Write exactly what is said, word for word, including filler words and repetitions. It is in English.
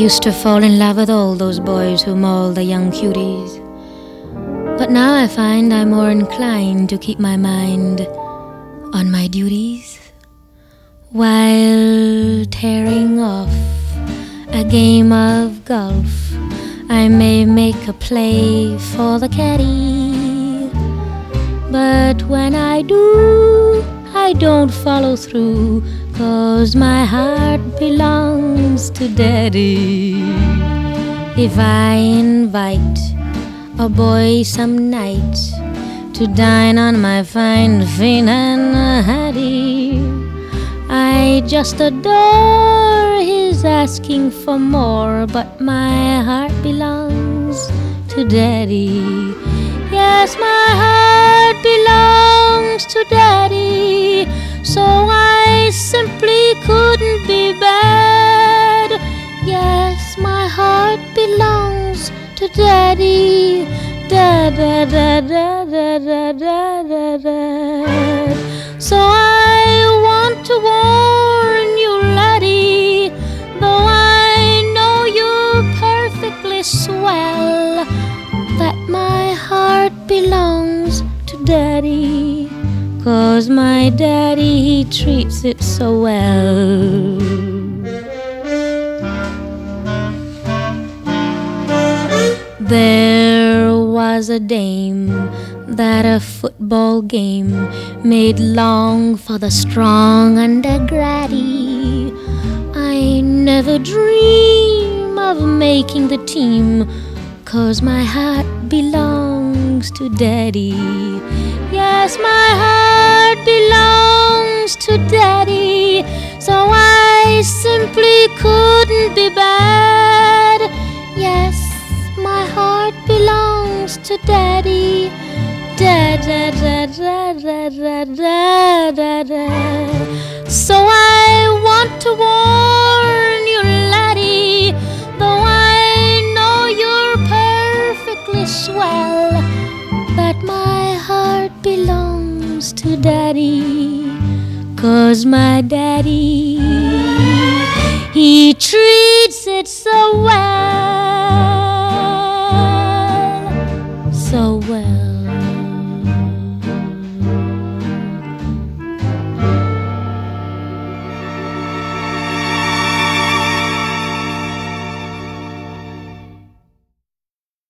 used to fall in love with all those boys who maul the young cuties. But now I find I'm more inclined to keep my mind on my duties while tearing off a game of golf. I may make a play for the caddy, but when I do, I don't follow through, 'cause my heart belongs to Daddy. If I invite a boy some night to dine on my fine fin and Hattie, I just adore his asking for more, but my heart belongs to Daddy. Yes, my heart belongs to Daddy, so I simply couldn't be bad. Yes, my heart belongs to Daddy. Da da da da da da da da da. So I want to warn you, laddie, though I know you're perfectly swell, that my heart belongs to Daddy, 'cause my daddy, he treats it so well. There was a dame that a football game made long for the strong and the gratty. I never dream of making the team, 'cause my heart belongs to Daddy. Yes, my heart belongs to Daddy, so I simply couldn't be bad. Yes, my heart belongs to Daddy. Da da da da da da da da da. So I want to warn you, laddie, though I know you're perfectly swell, that my heart belongs to Daddy, 'cause my daddy, he treats it so well.